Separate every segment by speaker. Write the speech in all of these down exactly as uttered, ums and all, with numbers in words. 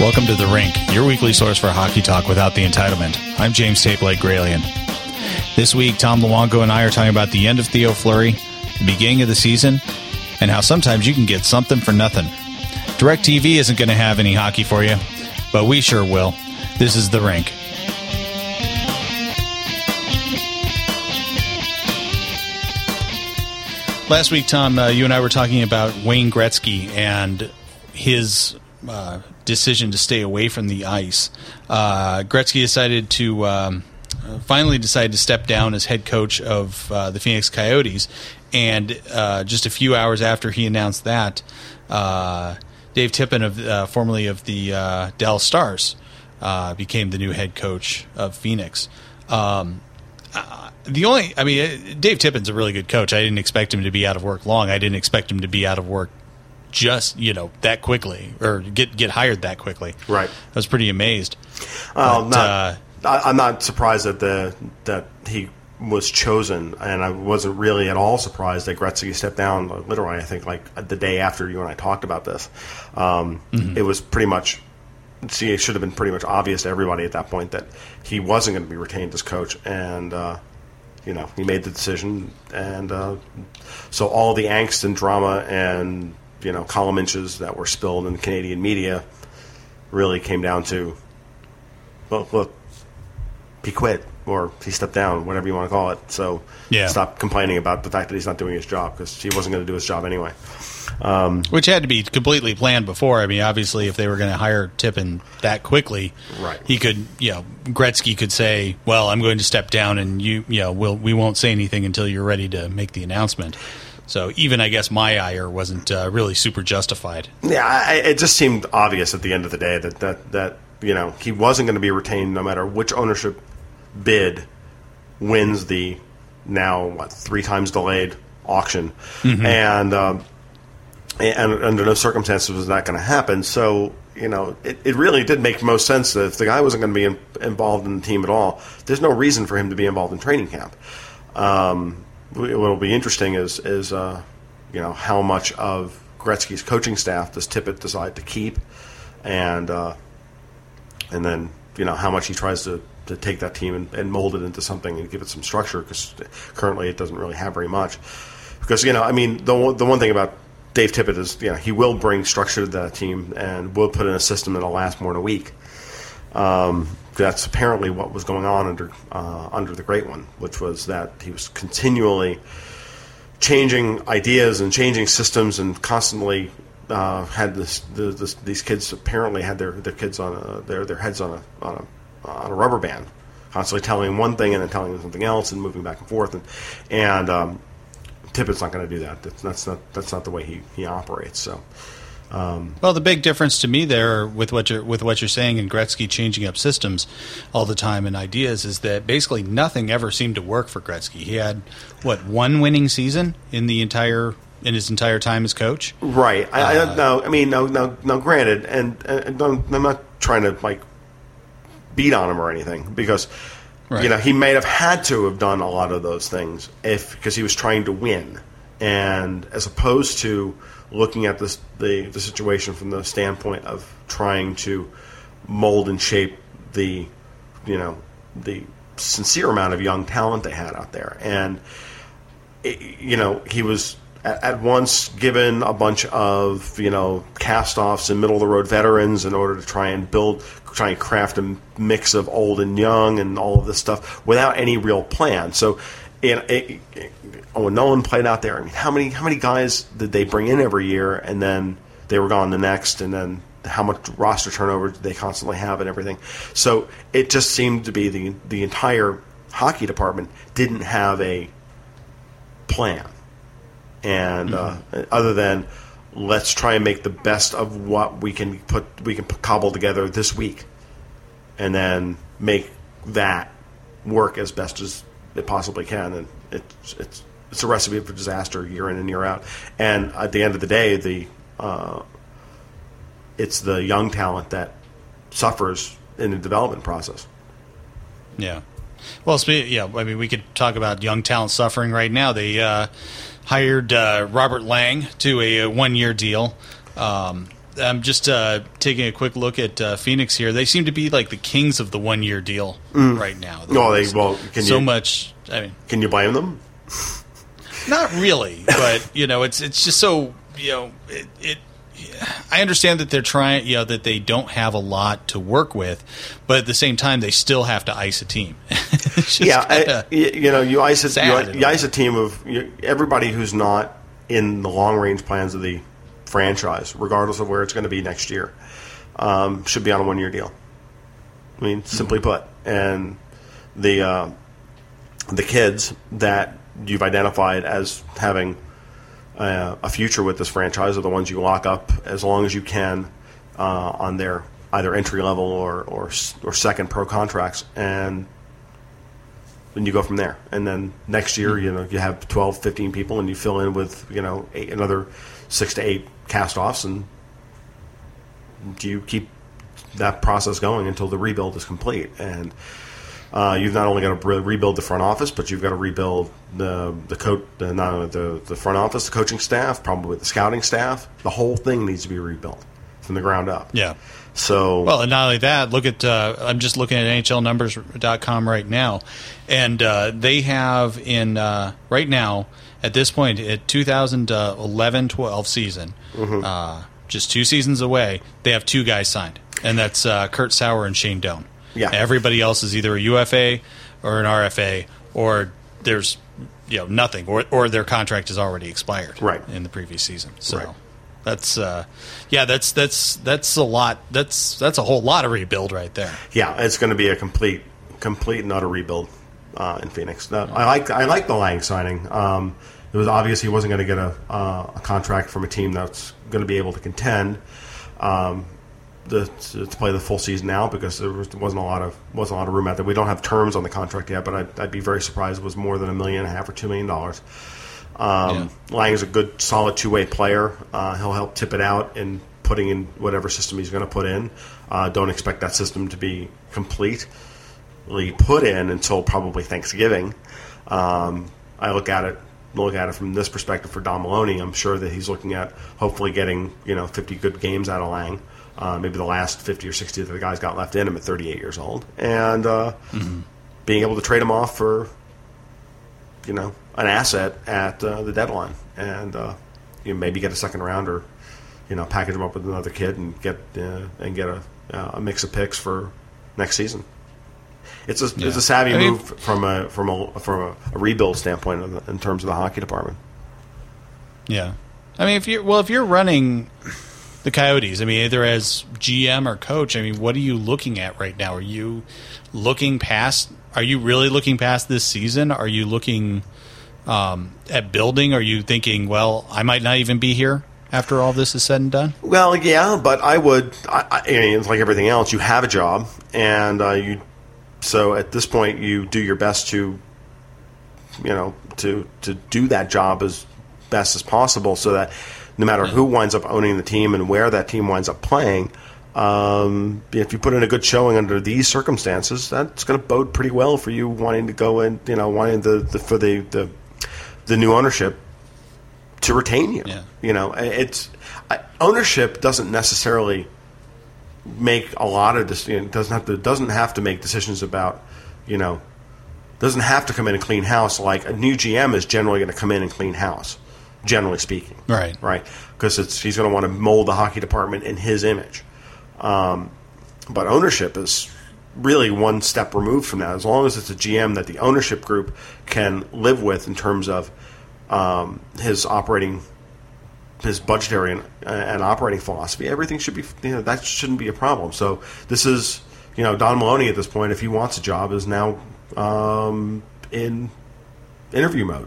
Speaker 1: Welcome to The Rink, your weekly source for hockey talk without the entitlement. I'm James Tape-Lake Gralien. This week, Tom Luongo and I are talking about the end of Theo Fleury, the beginning of the season, and how sometimes you can get something for nothing. DirecTV isn't going to have any hockey for you, but we sure will. This is The Rink. Last week, Tom, uh, you and I were talking about Wayne Gretzky and his uh, decision to stay away from the ice. Uh, Gretzky decided to um, finally decided to step down as head coach of uh, the Phoenix Coyotes, and uh, just a few hours after he announced that, uh, Dave Tippin, of uh, formerly of the uh, Dallas Stars, uh, became the new head coach of Phoenix. Um, uh, The only, I mean, Dave Tippin's a really good coach. I didn't expect him to be out of work long. I didn't expect him to be out of work just, you know, that quickly, or get get hired that quickly.
Speaker 2: Right.
Speaker 1: I was pretty amazed.
Speaker 2: Oh,
Speaker 1: but,
Speaker 2: not,
Speaker 1: uh,
Speaker 2: I, I'm not surprised that the that he was chosen, and I wasn't really at all surprised that Gretzky stepped down. Literally, I think like the day after you and I talked about this, um, mm-hmm. it was pretty much. See, it should have been pretty much obvious to everybody at that point that he wasn't going to be retained as coach, and. Uh, You know, he made the decision, and uh, so all the angst and drama and, you know, column inches that were spilled in the Canadian media really came down to, well, look, he quit, or he stepped down, whatever you want to call it. So
Speaker 1: yeah.
Speaker 2: Stop complaining about the fact that he's not doing his job, because he wasn't going to do his job anyway. Um,
Speaker 1: Which had to be completely planned before. I mean, obviously, if they were going to hire Tippin that quickly,
Speaker 2: right.
Speaker 1: he could, you know, Gretzky could say, "Well, I'm going to step down, and you, you know, we'll, we won't say anything until you're ready to make the announcement." So even, I guess, my ire wasn't uh, really super justified.
Speaker 2: Yeah, I, it just seemed obvious at the end of the day that that, that you know he wasn't going to be retained no matter which ownership bid wins the now what three times delayed auction, mm-hmm. and. Um, And under no circumstances was that going to happen. So, you know, it, it really did make most sense that if the guy wasn't going to be in, involved in the team at all, there's no reason for him to be involved in training camp. Um, what will be interesting is, is uh, you know, how much of Gretzky's coaching staff does Tippett decide to keep, and uh, and then, you know, how much he tries to, to take that team and, and mold it into something and give it some structure, because currently it doesn't really have very much. Because, you know, I mean, the the one thing about Dave Tippett is, you know, he will bring structure to that team and will put in a system that'll last more than a week. Um, that's apparently what was going on under uh, under the Great One, which was that he was continually changing ideas and changing systems, and constantly uh, had this, the, this. These kids apparently had their, their kids on a, their their heads on a on a on a rubber band, constantly telling them one thing and then telling them something else and moving back and forth, and and. Um, Tippett's not going to do that. That's, that's not that's not the way he, he operates. So, um,
Speaker 1: well, the big difference to me there with what you're with what you're saying and Gretzky changing up systems all the time and ideas is that basically nothing ever seemed to work for Gretzky. He had what one winning season in the entire in his entire time as coach.
Speaker 2: Right. I,
Speaker 1: uh,
Speaker 2: I no. I mean, no. No. No. Granted, and, and I'm not trying to like beat on him or anything, because. Right. You know, he may have had to have done a lot of those things if because he was trying to win, and as opposed to looking at this the the situation from the standpoint of trying to mold and shape the you know the sincere amount of young talent they had out there, and it, you know he was at, at once given a bunch of you know cast-offs and middle of the road veterans in order to try and build. Try and craft a mix of old and young and all of this stuff without any real plan. So, it, it, it, when Nolan played out there, I mean, how many how many guys did they bring in every year, and then they were gone the next, and then how much roster turnover did they constantly have and everything? So it just seemed to be the the entire hockey department didn't have a plan, and mm-hmm. uh, other than. Let's try and make the best of what we can put we can cobble together this week, and then make that work as best as it possibly can. And it's it's it's a recipe for disaster year in and year out. And at the end of the day, the uh, it's the young talent that suffers in the development process.
Speaker 1: Yeah. Well, yeah. I mean, we could talk about young talent suffering right now. They uh, hired uh, Robert Lang to a, a one-year deal. Um, I'm just uh, taking a quick look at uh, Phoenix here. They seem to be like the kings of the one-year deal mm. right now.
Speaker 2: No, they well, can
Speaker 1: so
Speaker 2: you,
Speaker 1: much. I mean,
Speaker 2: can you blame them?
Speaker 1: Not really, but you know, it's it's just so you know it. it I understand that they're trying, you know, that they don't have a lot to work with, but at the same time, they still have to ice a team.
Speaker 2: yeah, I, you know, you ice a you, you ice a team of you, everybody who's not in the long range plans of the franchise, regardless of where it's going to be next year, um, should be on a one year deal. I mean, simply put, and the uh, the kids that you've identified as having Uh, a future with this franchise are the ones you lock up as long as you can uh, on their either entry level or, or or second pro contracts, and then you go from there. And then next year, you know, you have twelve, fifteen people, and you fill in with you know eight, another six to eight cast-offs, and you keep that process going until the rebuild is complete. And Uh, you've not only got to re- rebuild the front office, but you've got to rebuild the the coach, the, not only the the front office, the coaching staff, probably the scouting staff. The whole thing needs to be rebuilt from the ground up.
Speaker 1: Yeah.
Speaker 2: So
Speaker 1: well, and not only that, look at uh, I'm just looking at N H L numbers dot com right now, and uh, they have in uh, right now at this point at two thousand eleven twelve season, mm-hmm. uh, just two seasons away, they have two guys signed, and that's uh, Kurt Sauer and Shane Doan.
Speaker 2: Yeah.
Speaker 1: Everybody else is either a U F A or an R F A, or there's you know nothing, or or their contract is already expired
Speaker 2: right.
Speaker 1: in the previous season. So
Speaker 2: right.
Speaker 1: that's uh, yeah, that's that's that's a lot. That's that's a whole lot of rebuild right there.
Speaker 2: Yeah, it's going to be a complete complete and utter rebuild uh, in Phoenix. Uh, I like I like the Lang signing. Um, it was obvious he wasn't going to get a uh, a contract from a team that's going to be able to contend. Um, The, to, to play the full season now because there wasn't a lot of wasn't a lot of room out there. We don't have terms on the contract yet, but I'd, I'd be very surprised if it was more than a million and a half or two million dollars. Um, yeah. Lang is a good, solid two way player. Uh, he'll help tip it out in putting in whatever system he's going to put in. Uh, don't expect that system to be completely put in until probably Thanksgiving. Um, I look at it. Look at it from this perspective for Don Maloney. I'm sure that he's looking at hopefully getting you know fifty good games out of Lang. Uh, maybe the last fifty or sixty that the guy's got left in him at thirty-eight years old. And uh, mm-hmm. being able to trade him off for, you know, an asset at uh, the deadline. And uh, you know, maybe get a second round or, you know, package him up with another kid and get uh, and get a, uh, a mix of picks for next season. It's a yeah. it's a savvy I mean, move from a from a from a, a rebuild standpoint in, the, in terms of the hockey department.
Speaker 1: Yeah. I mean, if you're well, if you're running the Coyotes, I mean, either as G M or coach, I mean, what are you looking at right now? Are you looking past? Are you really looking past this season? Are you looking um, at building? Are you thinking, well, I might not even be here after all this is said and done?
Speaker 2: Well, yeah, but I would. I, I mean, it's like everything else. You have a job, and uh, you. So at this point, you do your best to, you know, to to do that job as best as possible, so that no matter who winds up owning the team and where that team winds up playing, um, if you put in a good showing under these circumstances, that's going to bode pretty well for you wanting to go in, you know, wanting the, the for the, the the new ownership to retain you.
Speaker 1: Yeah.
Speaker 2: You know, it's I, ownership doesn't necessarily make a lot of this. You know, doesn't have to doesn't have to make decisions about, you know, doesn't have to come in and clean house. Like a new G M is generally going to come in and clean house. Generally speaking,
Speaker 1: right,
Speaker 2: right, because it's he's going to want to mold the hockey department in his image. Um, but ownership is really one step removed from that. As long as it's a G M that the ownership group can live with in terms of um, his operating, his budgetary and, and operating philosophy, everything should be. You know, that shouldn't be a problem. So this is, you know, Don Maloney at this point, if he wants a job, is now um, in interview mode.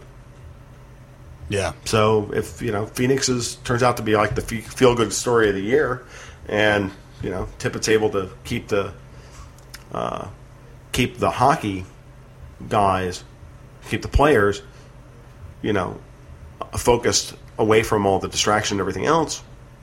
Speaker 1: Yeah.
Speaker 2: So if you know Phoenix is turns out to be like the feel good story of the year, and you know Tippett's able to keep the uh, keep the hockey guys, keep the players, you know, focused away from all the distraction and everything else,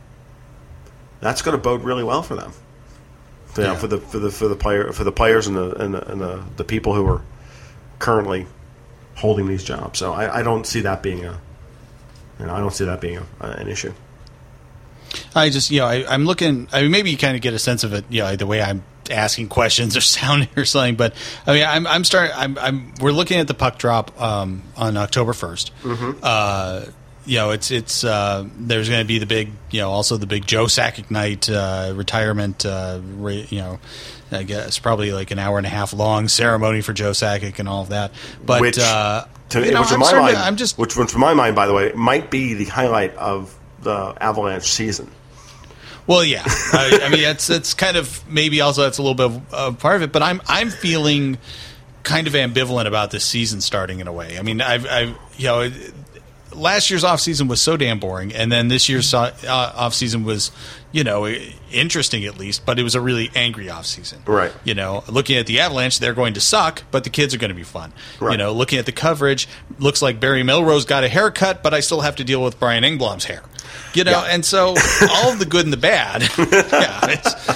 Speaker 2: that's going to bode really well for them. You know,
Speaker 1: yeah.
Speaker 2: for the for the for the player for the players and the and the, and the, the people who are currently holding these jobs. So I, I don't see that being a You know, I don't see that being a, an issue.
Speaker 1: I just, you know, I, I'm looking. I mean, maybe you kind of get a sense of it, you know, the way I'm asking questions or sounding or something. But I mean, I'm, I'm starting. I'm, I'm. We're looking at the puck drop um, on October first. Mm-hmm. Uh, you know, it's it's. Uh, there's going to be the big, you know, also the big Joe Sakic night uh, retirement. Uh, re, you know, I guess probably like an hour and a half long ceremony for Joe Sakic and all of that. But
Speaker 2: which,
Speaker 1: uh,
Speaker 2: to,
Speaker 1: you know,
Speaker 2: which in
Speaker 1: I'm
Speaker 2: my mind,
Speaker 1: to, I'm just
Speaker 2: which, which, in my mind, by the way, might be the highlight of the Avalanche season.
Speaker 1: Well, yeah, I, I mean, it's it's kind of maybe also that's a little bit of uh, part of it, but I'm I'm feeling kind of ambivalent about this season starting in a way. I mean, I've, I've you know, last year's off season was so damn boring, and then this year's uh, off season was, you know, interesting at least, but it was a really angry off season.
Speaker 2: Right.
Speaker 1: You know, looking at the Avalanche, they're going to suck, but the kids are going to be fun.
Speaker 2: Right.
Speaker 1: You know, looking at the coverage, looks like Barry Melrose got a haircut, but I still have to deal with Brian Engblom's hair. You know, yeah. And so all of the good and the bad, yeah,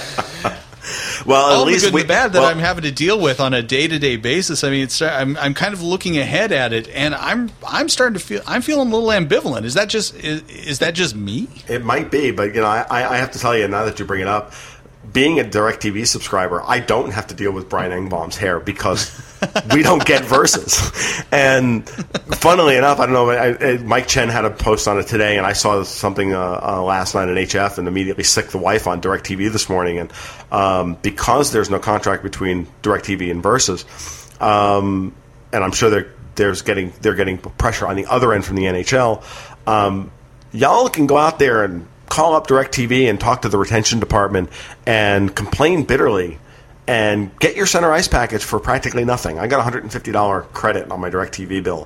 Speaker 1: it's,
Speaker 2: well, at
Speaker 1: all
Speaker 2: least
Speaker 1: the good
Speaker 2: we,
Speaker 1: and the bad that
Speaker 2: well,
Speaker 1: I'm having to deal with on a day to day basis. I mean, it's I'm I'm kind of looking ahead at it, and I'm I'm starting to feel I'm feeling a little ambivalent. Is that just is, is that just me?
Speaker 2: It might be, but you know, I I have to tell you now that you bring it up. Being a DirecTV subscriber, I don't have to deal with Brian Engblom's hair because we don't get Versus. And funnily enough, I don't know, I, I, Mike Chen had a post on it today, and I saw something uh, uh, last night in H F and immediately sicked the wife on DirecTV this morning. And um, because there's no contract between DirecTV and Versus, um, and I'm sure they're, there's getting, they're getting pressure on the other end from the N H L, um, y'all can go out there and call up DirecTV and talk to the retention department and complain bitterly and get your center ice package for practically nothing. I got a one hundred fifty dollars credit on my DirecTV bill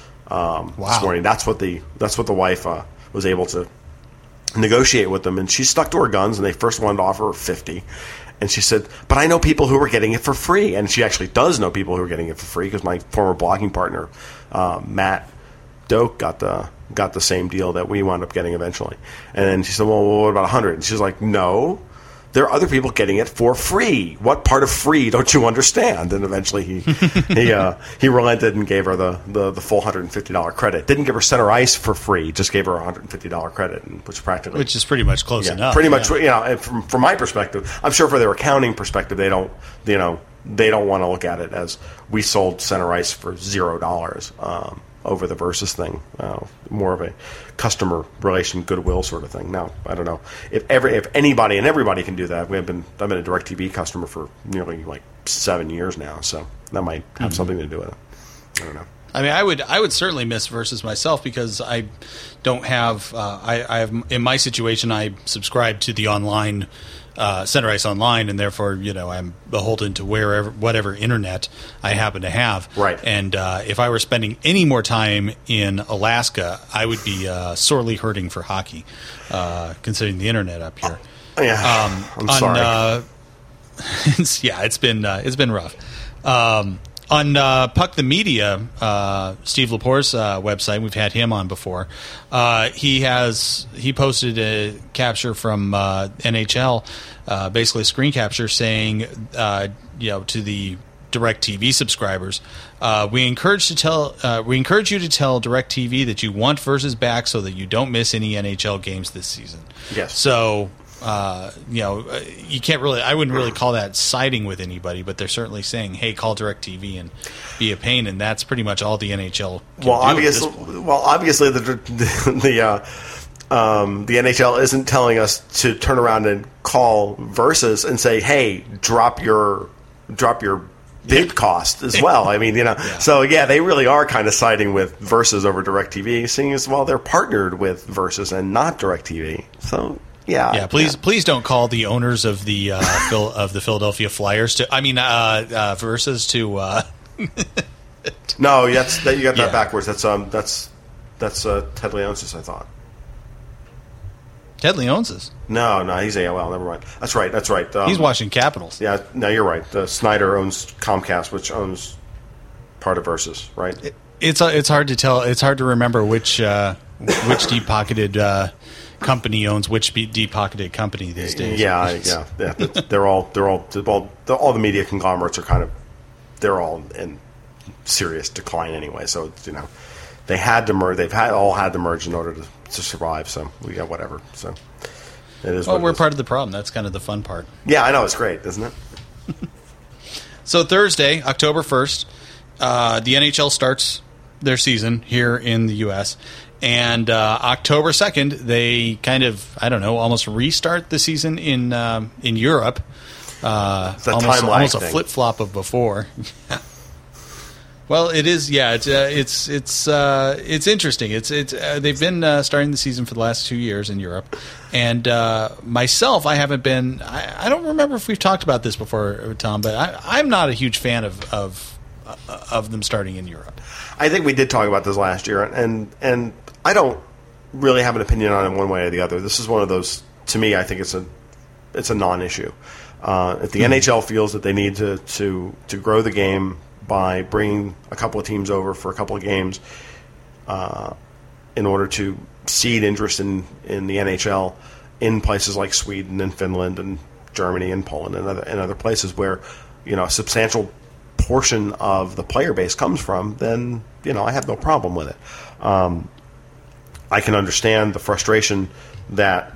Speaker 2: um, wow. this morning. That's what the that's what the wife uh, was able to negotiate with them, and she stuck to her guns. And they first wanted to offer her fifty, and she said, "But I know people who are getting it for free." And she actually does know people who are getting it for free because my former blogging partner uh, Matt Doak got the got the same deal that we wound up getting eventually. And then she said, well, what about one hundred? And she's like, no, there are other people getting it for free. What part of free don't you understand? And eventually he he uh, he relented and gave her the, the, the full one hundred fifty dollars credit. Didn't give her center ice for free, just gave her a one hundred fifty dollars credit, which practically...
Speaker 1: Which is pretty much close
Speaker 2: yeah,
Speaker 1: enough.
Speaker 2: Pretty
Speaker 1: yeah.
Speaker 2: much, you know, from, from my perspective, I'm sure for their accounting perspective, they don't, you know, they don't want to look at it as we sold center ice for zero dollars. Um, over the Versus thing, uh, more of a customer relation goodwill sort of thing. Now, I don't know if every if anybody and everybody can do that. We've been I've been a DirecTV customer for nearly like seven years now, so that might have mm-hmm. something to do with it. I don't know.
Speaker 1: I mean, I would I would certainly miss Versus myself because I don't have uh, I, I have in my situation I subscribe to the online. Uh, Center Ice Online, and therefore, you know, I'm beholden to wherever, whatever internet I happen to have.
Speaker 2: Right.
Speaker 1: And uh, if I were spending any more time in Alaska, I would be uh, sorely hurting for hockey, uh, considering the internet up here.
Speaker 2: Oh, yeah, um, I'm
Speaker 1: on,
Speaker 2: sorry.
Speaker 1: Uh, it's, yeah, it's been uh, it's been rough. Um, On uh, Puck the Media, uh, Steve Lepore's uh, website, we've had him on before. Uh, he has he posted a capture from uh, N H L, uh, basically a screen capture saying, uh, you know, to the DirecTV subscribers, uh, we encourage to tell uh, we encourage you to tell DirecTV that you want Versus back so that you don't miss any N H L games this season.
Speaker 2: Yes.
Speaker 1: So. Uh, you know, you can't really. I wouldn't really call that siding with anybody, but they're certainly saying, "Hey, call DirecTV and be a pain," and that's pretty much all the N H L can
Speaker 2: well,
Speaker 1: do
Speaker 2: obviously,
Speaker 1: at this point.
Speaker 2: well, obviously, the the the, uh, um, the N H L isn't telling us to turn around and call Versus and say, "Hey, drop your drop your bid cost as well." I mean, you know, yeah. So yeah, they really are kind of siding with Versus over DirecTV, seeing as well they're partnered with Versus and not DirecTV. So. Yeah,
Speaker 1: yeah. Please,
Speaker 2: yeah.
Speaker 1: please don't call the owners of the uh, Phil, of the Philadelphia Flyers to. I mean, uh, uh, Versus to. Uh,
Speaker 2: no, that's that, you got that
Speaker 1: yeah.
Speaker 2: backwards. That's um, that's that's uh, Ted Leonsis, I thought.
Speaker 1: Ted Leonsis.
Speaker 2: No, no, he's A O L. Never mind. That's right. That's right. Um,
Speaker 1: he's watching Capitals.
Speaker 2: Yeah, no, you're right. Uh, Snyder owns Comcast, which owns part of Versus, right?
Speaker 1: It, it's uh, it's hard to tell. It's hard to remember which uh, which deep pocketed. Uh, company owns which deep-pocketed company these days.
Speaker 2: Yeah, yeah, yeah. They're all, they're all, they're all, all the media conglomerates are kind of, they're all in serious decline anyway. So you know, they had to merge. They've had all had to merge in order to, to survive. So we got whatever. So It is.
Speaker 1: Well,
Speaker 2: what
Speaker 1: we're
Speaker 2: it is.
Speaker 1: part of the problem. That's kind of the fun part.
Speaker 2: Yeah, I know. It's great, isn't it?
Speaker 1: So Thursday, October first, uh, the N H L starts their season here in the U S, and uh, October second, they kind of, I don't know, almost restart the season in um, in Europe. Uh,
Speaker 2: it's a
Speaker 1: almost
Speaker 2: time lag
Speaker 1: almost a
Speaker 2: thing.
Speaker 1: flip-flop of before. Well, it is. Yeah, it's uh, it's it's uh, it's interesting. It's it's uh, they've been uh, starting the season for the last two years in Europe, and uh, myself, I haven't been. I, I don't remember if we've talked about this before, Tom, but I, I'm not a huge fan of of uh, of them starting in Europe.
Speaker 2: I think we did talk about this last year, and and I don't really have an opinion on it one way or the other. This is one of those. To me, I think it's a it's a non-issue. Uh, if the mm-hmm. N H L feels that they need to to to grow the game by bringing a couple of teams over for a couple of games uh, in order to seed interest in, in the N H L in places like Sweden and Finland and Germany and Poland and other, and other places where, you know, a substantial portion of the player base comes from, then, you know, I have no problem with it. Um, I can understand the frustration that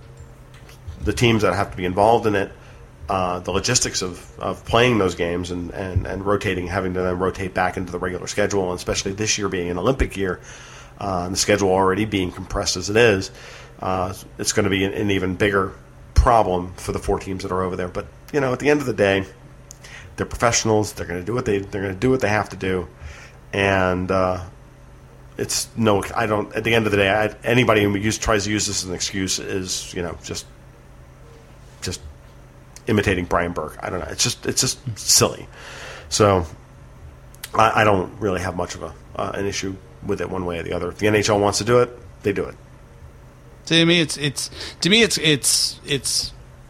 Speaker 2: the teams that have to be involved in it, Uh, the logistics of, of playing those games and, and, and rotating, having to then rotate back into the regular schedule, and especially this year being an Olympic year, uh, and the schedule already being compressed as it is, uh, it's going to be an, an even bigger problem for the four teams that are over there. But, you know, at the end of the day, they're professionals. They're going to do what they they're going to do what they have to do, and uh, it's no. I don't. At the end of the day, I, anybody who use, tries to use this as an excuse is, you know, just just. imitating Brian Burke. I don't know. It's just it's just silly. So I, I don't really have much of a uh, an issue with it one way or the other. If the N H L wants to do it, they do it.
Speaker 1: To me, it's it's to me it's it's it's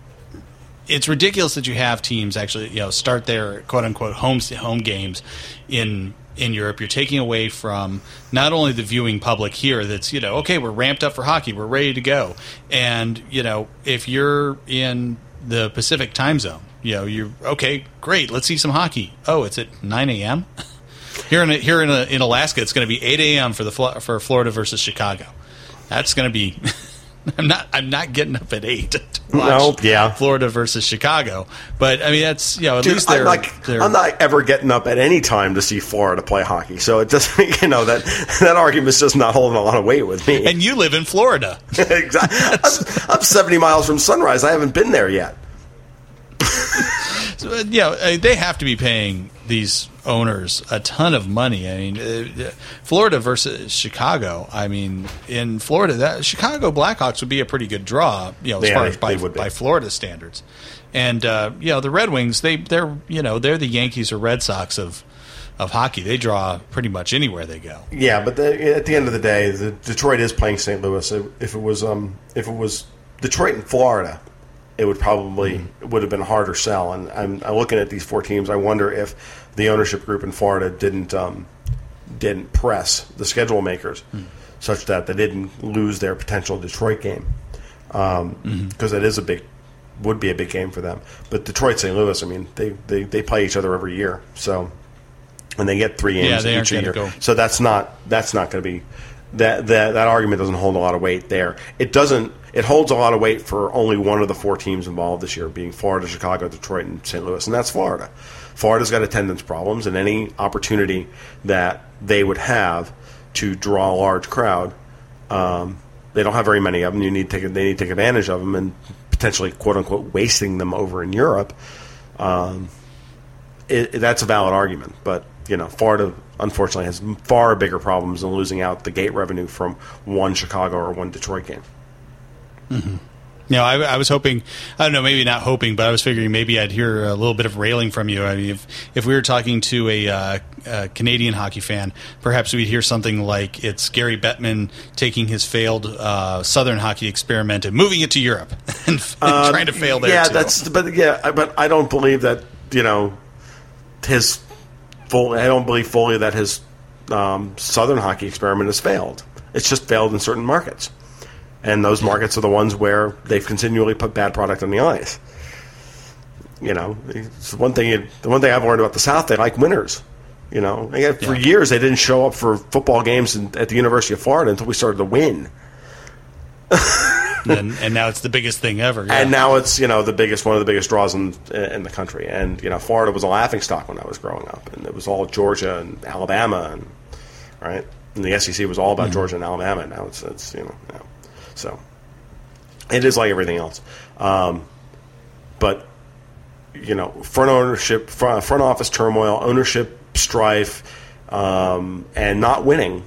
Speaker 1: it's ridiculous that you have teams actually, you know, start their quote unquote home home games in in Europe. You're taking away from not only the viewing public here that's, you know, okay, we're ramped up for hockey, we're ready to go, and, you know, if you're in the Pacific time zone, you know, you're okay, great, let's see some hockey. Oh, it's at nine a.m. here in a, here in a, in Alaska, it's going to be eight a.m. for the for Florida versus Chicago. That's going to be. I'm not. I'm not getting up at eight to watch
Speaker 2: no, yeah.
Speaker 1: Florida versus Chicago. But I mean, that's, you know, at
Speaker 2: Dude,
Speaker 1: least they're
Speaker 2: I'm not,
Speaker 1: they're.
Speaker 2: I'm not ever getting up at any time to see Florida play hockey. So it doesn't. You know, that that argument's just not holding a lot of weight with me.
Speaker 1: And you live in Florida.
Speaker 2: Exactly. I'm, I'm seventy miles from Sunrise. I haven't been there yet.
Speaker 1: So, you know, they have to be paying these owners a ton of money. I mean, uh, Florida versus Chicago. I mean, in Florida, that Chicago Blackhawks would be a pretty good draw, you know, as
Speaker 2: yeah,
Speaker 1: far
Speaker 2: they,
Speaker 1: as by, by Florida standards. And uh, you know, the Red Wings, they they're you know they're the Yankees or Red Sox of of hockey. They draw pretty much anywhere they go.
Speaker 2: Yeah, but the, at the end of the day, the, Detroit is playing Saint Louis. If it was um, if it was Detroit and Florida, it would probably mm-hmm. it would have been a harder sell. And I'm, I'm looking at these four teams. I wonder if the ownership group in Florida didn't um, didn't press the schedule makers mm-hmm. such that they didn't lose their potential Detroit game, because um, mm-hmm. it is a big would be a big game for them. But Detroit, Saint Louis, I mean, they, they, they play each other every year, so and they get three games
Speaker 1: yeah,
Speaker 2: each year. Go. So that's not that's not going to be that, that that argument doesn't hold a lot of weight there. It doesn't. It holds a lot of weight for only one of the four teams involved this year, being Florida, Chicago, Detroit, and Saint Louis, and that's Florida. Florida's got attendance problems, and any opportunity that they would have to draw a large crowd, um, they don't have very many of them. You need to take, they need to take advantage of them, and potentially, quote unquote, wasting them over in Europe. Um, it, it, that's a valid argument, but you know, Florida unfortunately has far bigger problems than losing out the gate revenue from one Chicago or one Detroit game.
Speaker 1: Mm-hmm. You know, I, I was hoping, I don't know, maybe not hoping, but I was figuring maybe I'd hear a little bit of railing from you. I mean, if, if we were talking to a, uh, a Canadian hockey fan, perhaps we'd hear something like it's Gary Bettman taking his failed uh, Southern hockey experiment and moving it to Europe and, and um, trying to fail there
Speaker 2: yeah,
Speaker 1: too.
Speaker 2: that's, but yeah, but I don't believe that, you know, his full, I don't believe fully that his um, Southern hockey experiment has failed. It's just failed in certain markets. And those markets are the ones where they've continually put bad product on the ice. You know, it's one thing. The one thing I've learned about the South, they like winners. You know, and for
Speaker 1: yeah.
Speaker 2: years they didn't show up for football games in, at the University of Florida until we started to win.
Speaker 1: and, and now it's the biggest thing ever. Yeah.
Speaker 2: And now it's, you know, the biggest, one of the biggest draws in in the country. And, you know, Florida was a laughingstock when I was growing up, and it was all Georgia and Alabama, and right, and the S E C was all about mm-hmm. Georgia and Alabama. And now it's it's you know, now. So it is like everything else, um, but you know, front ownership, front, front office turmoil, ownership strife, um, and not winning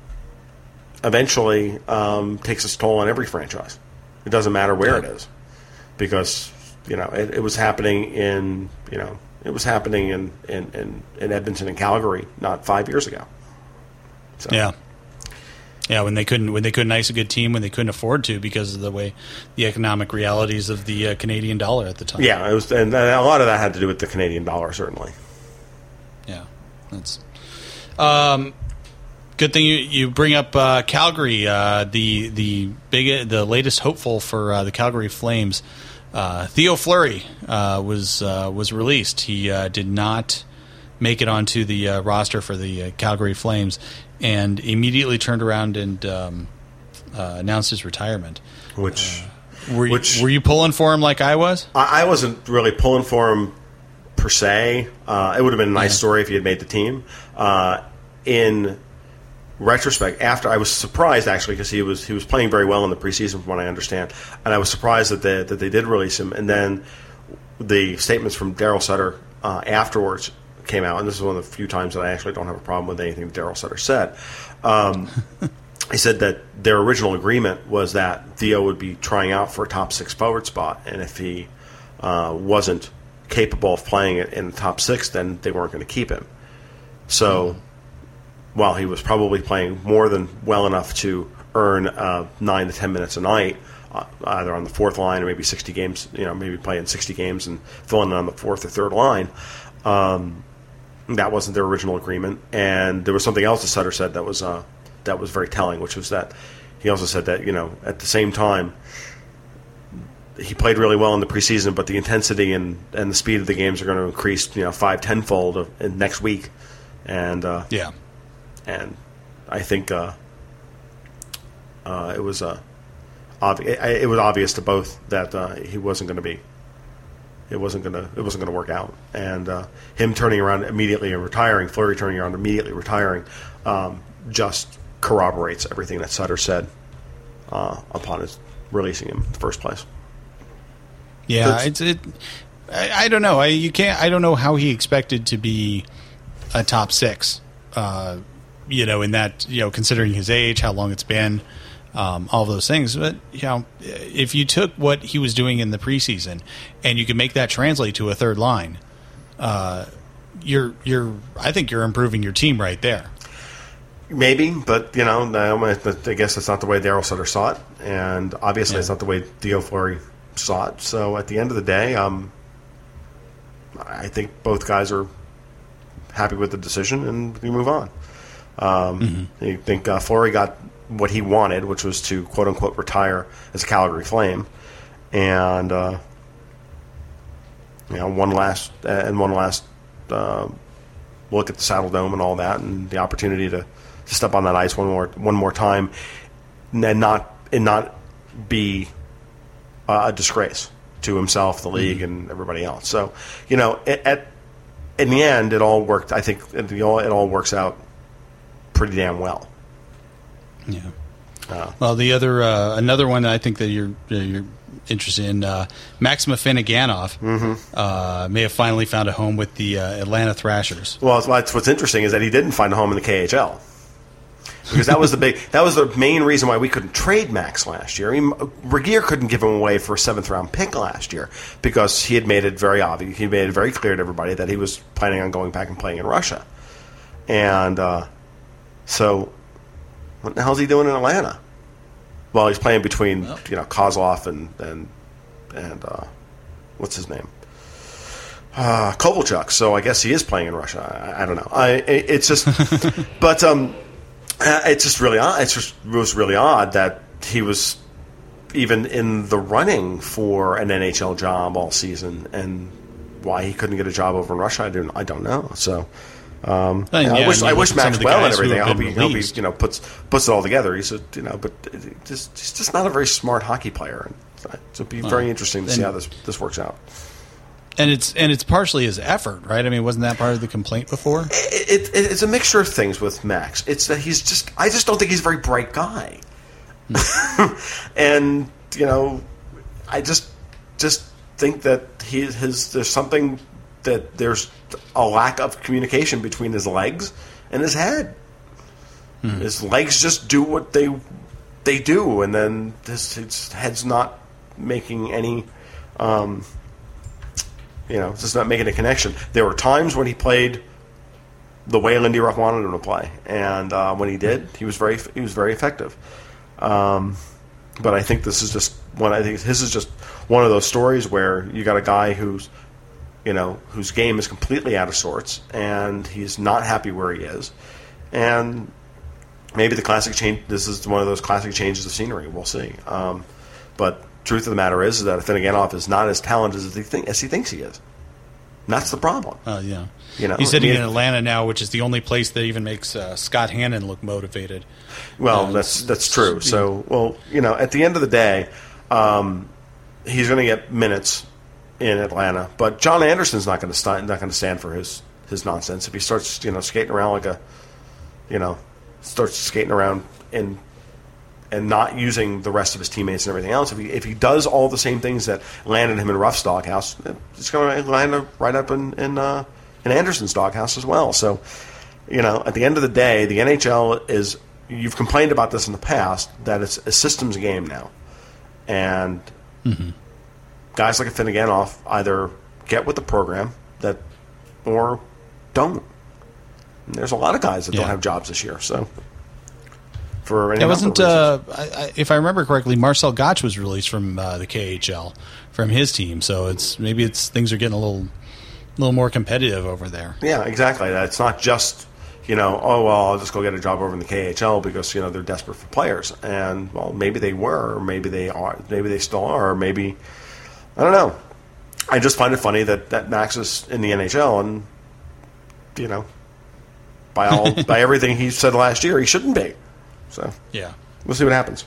Speaker 2: eventually um, takes its toll on every franchise. It doesn't matter where it is, because you know it, it was happening in you know it was happening in, in, in, in Edmonton and Calgary not five years ago. So.
Speaker 1: Yeah, yeah. When they couldn't when they couldn't ice a good team, when they couldn't afford to because of the way the economic realities of the uh, Canadian dollar at the time.
Speaker 2: Yeah, it was, and a lot of that had to do with the Canadian dollar, certainly.
Speaker 1: Yeah, that's. Um, Good thing you, you bring up uh, Calgary, uh, the the big the latest hopeful for uh, the Calgary Flames. Uh, Theo Fleury uh, was uh, was released. He uh, did not make it onto the uh, roster for the uh, Calgary Flames, and immediately turned around and um, uh, announced his retirement.
Speaker 2: Which,
Speaker 1: uh, were,
Speaker 2: which
Speaker 1: you, were you pulling for him like I was?
Speaker 2: I, I wasn't really pulling for him per se. Uh, it would have been a nice yeah. story if he had made the team. Uh, in retrospect, after I was surprised actually because he was he was playing very well in the preseason from what I understand, and I was surprised that they that they did release him. And then the statements from Daryl Sutter uh, afterwards came out, and this is one of the few times that I actually don't have a problem with anything that Daryl Sutter said. Um, he said that their original agreement was that Theo would be trying out for a top six forward spot, and if he uh, wasn't capable of playing it in the top six, then they weren't going to keep him. So. Mm. While he was probably playing more than well enough to earn uh, nine to ten minutes a night, uh, either on the fourth line or maybe sixty games, you know, maybe playing sixty games and filling in on the fourth or third line, um, that wasn't their original agreement. And there was something else that Sutter said that was uh, that was very telling, which was that he also said that you know at the same time he played really well in the preseason, but the intensity and, and the speed of the games are going to increase, you know, five tenfold in next week, and uh,
Speaker 1: yeah.
Speaker 2: And I think uh, uh, it was uh, obvi- it, it was obvious to both that uh, he wasn't going to be, it wasn't going to, it wasn't going to work out. And uh, him turning around immediately and retiring, Fleury turning around immediately retiring, um, just corroborates everything that Sutter said uh, upon his releasing him in the first place.
Speaker 1: Yeah, so it's, it's it. I, I don't know. I you can't. I don't know how he expected to be a top six. Uh, you know, in that, you know, considering his age, how long it's been, um, all of those things. But, you know, if you took what he was doing in the preseason and you could make that translate to a third line, uh, you're, you're, I think you're improving your team right there.
Speaker 2: Maybe, but, you know, I guess that's not the way Daryl Sutter saw it. And obviously yeah. it's not the way Theo Fleury saw it. So at the end of the day, um, I think both guys are happy with the decision and we move on. Um, mm-hmm. I think uh, Fleury got what he wanted, which was to quote unquote retire as a Calgary Flame, and uh, you know one last uh, and one last uh, look at the Saddle Dome and all that, and the opportunity to, to step on that ice one more one more time, and not and not be uh, a disgrace to himself, the league, mm-hmm. and everybody else. So you know, at, at in the end, it all worked. I think it all, it all works out pretty damn well.
Speaker 1: Yeah. Uh, well, the other uh, another one that I think that you're you're interested in, uh, Maxim Afinogenov, mm-hmm. uh, may have finally found a home with the uh, Atlanta Thrashers.
Speaker 2: Well, what's, what's interesting is that he didn't find a home in the K H L. Because that was the big, that was the main reason why we couldn't trade Max last year. I mean, Regeer couldn't give him away for a seventh round pick last year because he had made it very obvious. He made it very clear to everybody that he was planning on going back and playing in Russia. And uh, so, what the hell's he doing in Atlanta? Well, he's playing between well. you know Kozlov and and and uh, what's his name, uh, Kovalchuk. So I guess he is playing in Russia. I, I don't know. I it, it's just, but um. Uh, it's just really odd. It's just, it was really odd that he was even in the running for an N H L job all season, and why he couldn't get a job over in Russia, I don't, I don't know. So, Um, uh, yeah, I wish I wish Max well and everything. I hope he, hope he you know puts puts it all together. He's a, you know, but just he's just not a very smart hocky player. So it'll be very uh, interesting to see how this this works out.
Speaker 1: And it's and it's partially his effort, right? I mean, wasn't that part of the complaint before?
Speaker 2: It, it, it's a mixture of things with Max. It's that he's just I just don't think he's a very bright guy, and you know, I just just think that he his there's something that there's a lack of communication between his legs and his head. Hmm. His legs just do what they they do, and then his, his head's not making any, um, you know, it's just not making a connection. There were times when he played the way Lindy Ruff wanted him to play, and uh, when he did, he was very he was very effective. Um, but I think this is just one. I think this is just one of those stories where you got a guy who's you know, whose game is completely out of sorts, and he's not happy where he is. And maybe the classic change, this is one of those classic changes of scenery. We'll see. Um, but truth of the matter is, is that Afinogenov is not as talented as he, think, as he thinks he is. And that's the problem.
Speaker 1: Oh, uh, yeah.
Speaker 2: You know,
Speaker 1: he's sitting
Speaker 2: I mean,
Speaker 1: in Atlanta now, which is the only place that even makes uh, Scott Hannon look motivated.
Speaker 2: Well,
Speaker 1: uh,
Speaker 2: that's that's true. So, well, you know, at the end of the day, um, he's going to get minutes in Atlanta, but John Anderson's not going to stand, not going to stand for his, his nonsense. If he starts, you know, skating around like a, you know, starts skating around and and not using the rest of his teammates and everything else, if he if he does all the same things that landed him in Ruff's doghouse, it's going to land right up in in, uh, in Anderson's doghouse as well. So, you know, at the end of the day, the N H L is. You've complained about this in the past that it's a systems game now, and. Mm-hmm. Guys like Afinogenov either get with the program that, or don't. And there's a lot of guys that yeah. don't have jobs this year. So, for any
Speaker 1: it wasn't. Uh, I, I, if I remember correctly, Marcel Gotch was released from uh, the K H L from his team. So it's maybe it's things are getting a little, little more competitive over there.
Speaker 2: Yeah, exactly. It's not just you know, oh well, I'll just go get a job over in the K H L because you know they're desperate for players. And well, maybe they were, or maybe they are, maybe they still are, or maybe. I don't know. I just find it funny that, that Max is in the N H L, and you know, by all by everything he said last year, he shouldn't be. So
Speaker 1: yeah,
Speaker 2: we'll see what happens.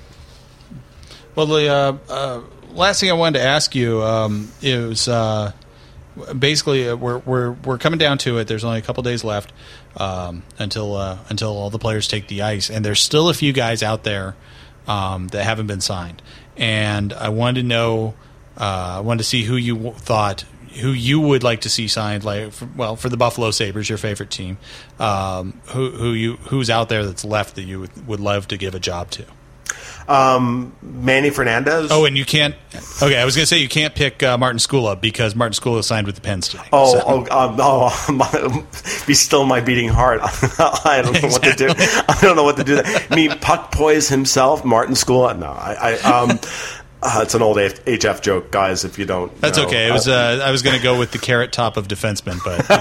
Speaker 1: Well, the uh, uh, last thing I wanted to ask you um, is uh, basically uh, we're we're we're coming down to it. There's only a couple days left um, until uh, until all the players take the ice, and there's still a few guys out there um, that haven't been signed, and I wanted to know. Uh, I wanted to see who you w- thought, who you would like to see signed. Like, for, well, for the Buffalo Sabres, your favorite team, um, who who you who's out there that's left that you would, would love to give a job to?
Speaker 2: Um, Manny Fernandez.
Speaker 1: Oh, and you can't. Okay, I was going to say you can't pick uh, Martin Skula because Martin Skula signed with the Pens today.
Speaker 2: Oh,
Speaker 1: so.
Speaker 2: oh, um, oh my, be still my beating heart. I don't know exactly. what to do. I don't know what to do. I mean, Puck Poise himself, Martin Skula. No, I. I um, Uh, it's an old H F joke, guys. If you don't,
Speaker 1: that's
Speaker 2: know.
Speaker 1: okay. It was. Uh, I was going to go with the carrot top of defenseman, but you know.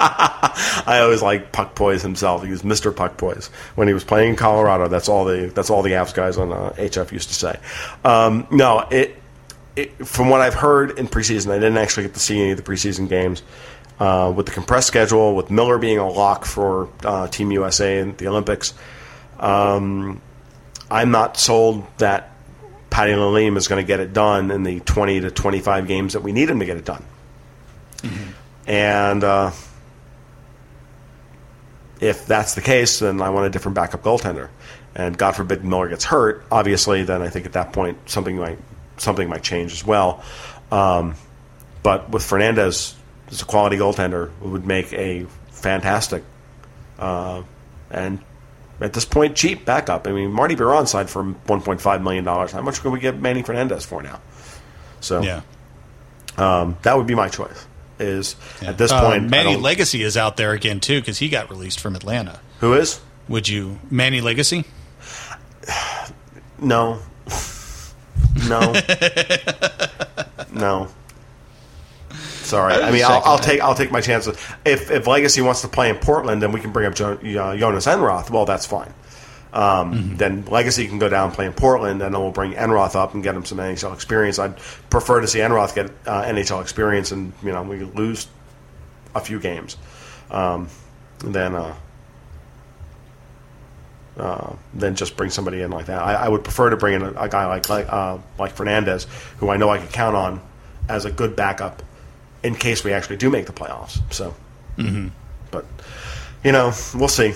Speaker 2: I always like Puck Poise himself. He was Mister Puck Poise when he was playing in Colorado. That's all the that's all the Avs guys on uh, H F used to say. Um, no, it, it from what I've heard in preseason, I didn't actually get to see any of the preseason games. Uh, with the compressed schedule, with Miller being a lock for uh, Team U S A and the Olympics, um, I'm not sold that Patty Lalime is going to get it done in the twenty to twenty-five games that we need him to get it done. Mm-hmm. And uh, if that's the case, then I want a different backup goaltender. And God forbid Miller gets hurt, obviously, then I think at that point something might something might change as well. Um, but with Fernandez as a quality goaltender, it would make a fantastic uh, and at this point, cheap backup. I mean, Marty Biron signed for one point five million dollars. How much can we get Manny Fernandez for now? So,
Speaker 1: yeah.
Speaker 2: um, that would be my choice. Is yeah. At this
Speaker 1: uh,
Speaker 2: point,
Speaker 1: Manny Legacy is out there again too because he got released from Atlanta.
Speaker 2: Who is?
Speaker 1: Would you Manny Legacy?
Speaker 2: No, no, no. Sorry, I, I mean I'll, I'll take I'll take my chances. If if Legacy wants to play in Portland, then we can bring up jo- uh, Jonas Enroth. Well, that's fine. Um, mm-hmm. Then Legacy can go down and play in Portland, and then we'll bring Enroth up and get him some N H L experience. I'd prefer to see Enroth get uh, N H L experience, and you know we could lose a few games. Um, than uh, uh, than just bring somebody in like that. I, I would prefer to bring in a, a guy like like uh, like Fernandez, who I know I can count on as a good backup in case we actually do make the playoffs. So,
Speaker 1: mm-hmm.
Speaker 2: but you know, we'll see.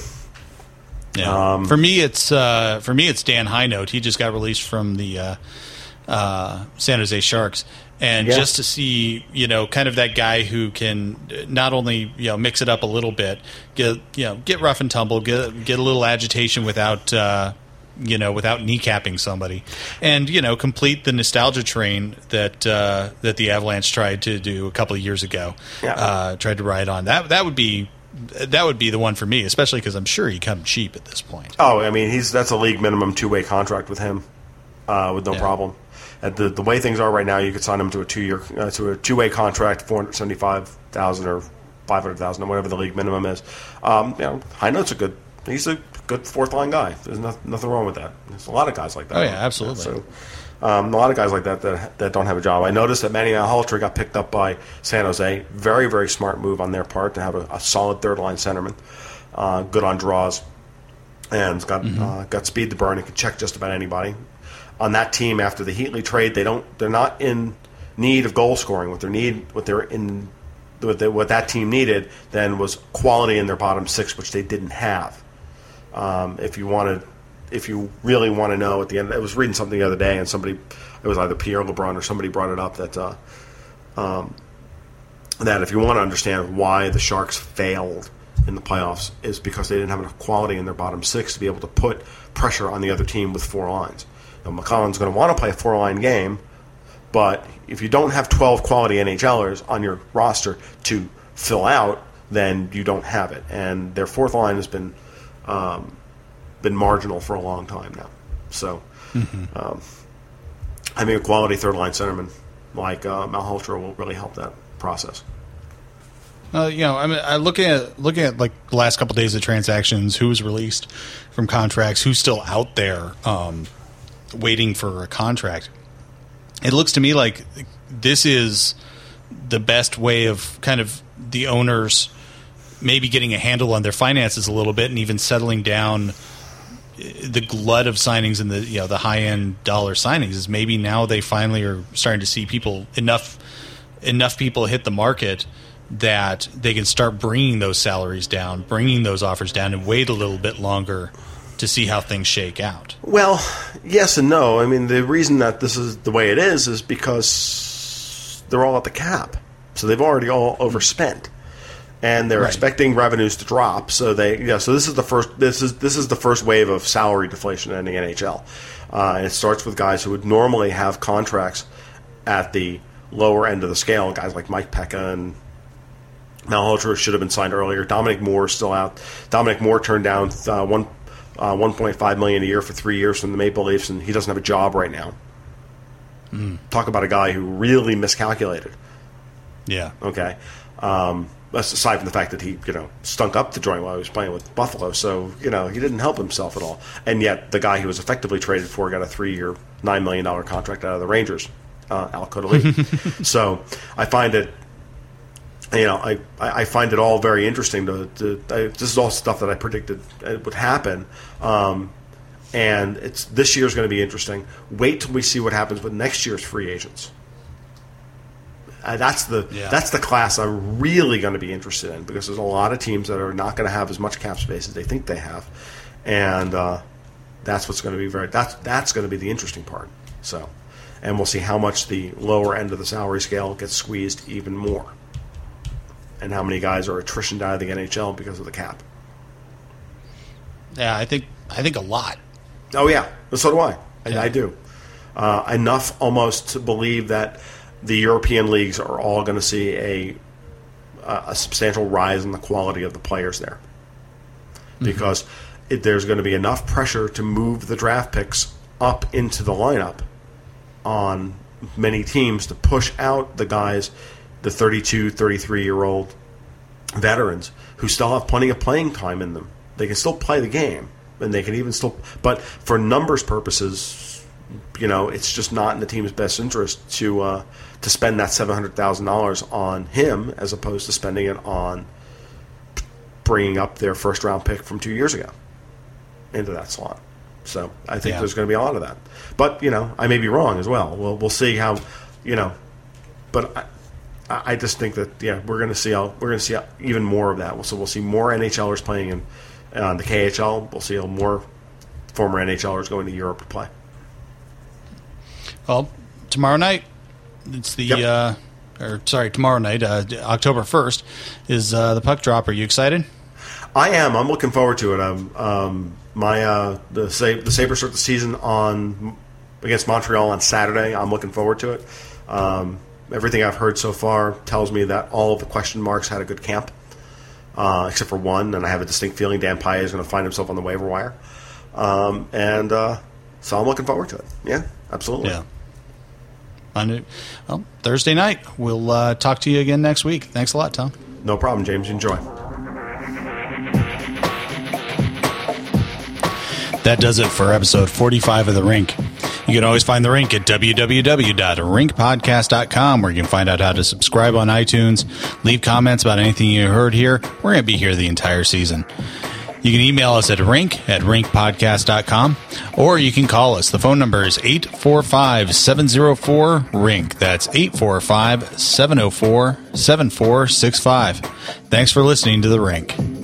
Speaker 1: Yeah. Um, for me, it's uh, for me it's Dan Highnote. He just got released from the uh, uh, San Jose Sharks, and yeah. just to see, you know, kind of that guy who can not only, you know, mix it up a little bit, get you know get rough and tumble, get get a little agitation without uh, you know without kneecapping somebody, and you know complete the nostalgia train that uh, that the Avalanche tried to do a couple of years ago.
Speaker 2: Yeah.
Speaker 1: Uh, tried to ride on that. That would be. That would be the one for me, especially because I'm sure he come cheap at this point.
Speaker 2: Oh, I mean, he's that's a league minimum two way contract with him, uh, with no yeah. problem. At the the way things are right now, you could sign him to a two year uh, to a two way contract, four hundred seventy five thousand or five hundred thousand or whatever the league minimum is. Um, you know, Highnote's a good. He's a good fourth line guy. There's no, nothing wrong with that. There's a lot of guys like that.
Speaker 1: Oh yeah, absolutely.
Speaker 2: So, Um, a lot of guys like that, that that don't have a job. I noticed that Manny Malhotra got picked up by San Jose. Very, very smart move on their part to have a, a solid third-line centerman. Uh, good on draws. And got mm-hmm. uh, got speed to burn and can check just about anybody. On that team, after the Heatley trade, they don't they're not in need of goal scoring. What they need, what they're in, what, they, what that team needed then was quality in their bottom six, which they didn't have. Um, if you wanted. If you really want to know at the end, I was reading something the other day, and somebody, it was either Pierre LeBrun or somebody brought it up that uh, um, that if you want to understand why the Sharks failed in the playoffs is because they didn't have enough quality in their bottom six to be able to put pressure on the other team with four lines. Now, McConn's going to want to play a four-line game, but if you don't have twelve quality NHLers on your roster to fill out, then you don't have it. And their fourth line has been um, been marginal for a long time now. So mm-hmm. um, having a quality third-line centerman like uh, Malhotra will really help that process.
Speaker 1: Uh, you know, I mean, I looking at looking at like the last couple of days of transactions, who was released from contracts, who's still out there um, waiting for a contract. It looks to me like this is the best way of kind of the owners maybe getting a handle on their finances a little bit and even settling down the glut of signings and the you know the high end dollar signings. Is maybe now they finally are starting to see people enough enough people hit the market that they can start bringing those salaries down, bringing those offers down, and wait a little bit longer to see how things shake out.
Speaker 2: Well, yes and no. I mean, the reason that this is the way it is is because they're all at the cap, so they've already all overspent. And they're right. expecting revenues to drop, so they yeah. So this is the first this is this is the first wave of salary deflation in the N H L. Uh, and it starts with guys who would normally have contracts at the lower end of the scale. Guys like Mike Pekka and Malhotra should have been signed earlier. Dominic Moore is still out. Dominic Moore turned down uh, one uh, one point five million a year for three years from the Maple Leafs, and he doesn't have a job right now. Mm. Talk about a guy who really miscalculated.
Speaker 1: Yeah.
Speaker 2: Okay. Um, aside from the fact that he, you know, stunk up the joint while he was playing with Buffalo, so you know he didn't help himself at all. And yet, the guy he was effectively traded for got a three-year, nine million dollar contract out of the Rangers, uh, Al Codoli. So I find it, you know, I, I find it all very interesting. To, to I, this is all stuff that I predicted would happen, um, and it's this year's going to be interesting. Wait till we see what happens with next year's free agents. Uh, that's the yeah. that's the class I'm really going to be interested in, because there's a lot of teams that are not going to have as much cap space as they think they have, and uh, that's what's going to be very that's that's going to be the interesting part. So, and we'll see how much the lower end of the salary scale gets squeezed even more, and how many guys are attritioned out of the N H L because of the cap.
Speaker 1: Yeah, I think I think a lot.
Speaker 2: Oh yeah, so do I.
Speaker 1: Yeah.
Speaker 2: I, I do uh, enough almost to believe that the European leagues are all going to see a a substantial rise in the quality of the players there, because mm-hmm. it, there's going to be enough pressure to move the draft picks up into the lineup on many teams to push out the guys, the thirty-two, thirty-three-year-old veterans who still have plenty of playing time in them. They can still play the game, and they can even still – but for numbers purposes, you know, it's just not in the team's best interest to uh, – to spend that seven hundred thousand dollars on him as opposed to spending it on bringing up their first round pick from two years ago into that slot. So I think
Speaker 1: yeah.
Speaker 2: there's going to be a lot of that. But, you know, I may be wrong as well. We'll, we'll see how, you know, but I, I just think that, yeah, we're going to see how, we're going to see even more of that. So we'll see more NHLers playing in uh, the K H L. We'll see more former NHLers going to Europe to play.
Speaker 1: Well, tomorrow night, it's the, yep. uh, or sorry, tomorrow night, uh, October first, is uh, the puck drop. Are you excited?
Speaker 2: I am. I'm looking forward to it. Um, um, my uh, the Sab- the Sabres start the season on against Montreal on Saturday. I'm looking forward to it. Um, everything I've heard so far tells me that all of the question marks had a good camp, uh, except for one, and I have a distinct feeling Dan Paille is going to find himself on the waiver wire. Um, and uh, so I'm looking forward to it. Yeah, absolutely.
Speaker 1: Yeah. Well, Thursday night. We'll uh, talk to you again next week. Thanks a lot, Tom.
Speaker 2: No problem, James. Enjoy.
Speaker 1: That does it for episode forty-five of The Rink. You can always find The Rink at w w w dot rink podcast dot com, where you can find out how to subscribe on iTunes, leave comments about anything you heard here. We're going to be here the entire season. You can email us at rink at rink podcast dot com, or you can call us. The phone number is eight four five, seven zero four, R I N K. That's eight four five, seven zero four, seven four six five. Thanks for listening to The Rink.